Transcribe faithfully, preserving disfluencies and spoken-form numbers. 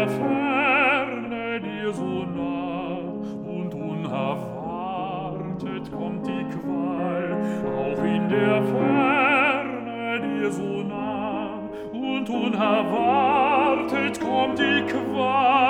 der Ferne dir so nah und unerwartet kommt die Qual, auch in der Ferne dir so nah und unerwartet kommt die Qual.